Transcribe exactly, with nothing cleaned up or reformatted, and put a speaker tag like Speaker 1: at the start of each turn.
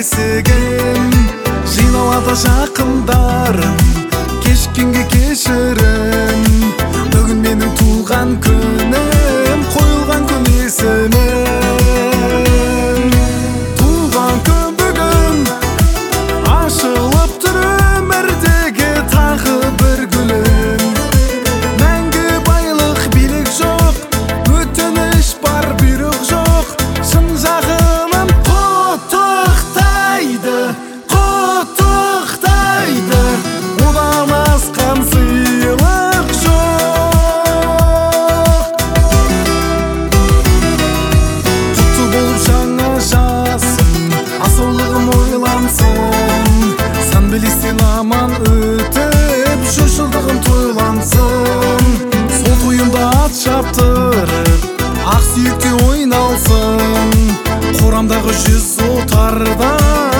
Speaker 1: есігін жиналады жақындарым, кешкенге кешірім. Бүгін менің туған күнім, қойылған күн есімім. Туған күн бүгін ашылып тұр өмірдегі тағы бір гүлім. Мәңгі байлық билік жоқ, өтініш бар бұйрық жоқ. Шын жағынан құттықтайды, құттықтайды, одан асқан сыйлық жоқ. Құтты болып жаңа жасым, асаулығым ойлансын. Сан білестен аман өтіп, жүз жылдығым тойлансын. Сол тойымда ат шаптырып, ақ сүйекте ойналсын. Қорамдағы жүз отарда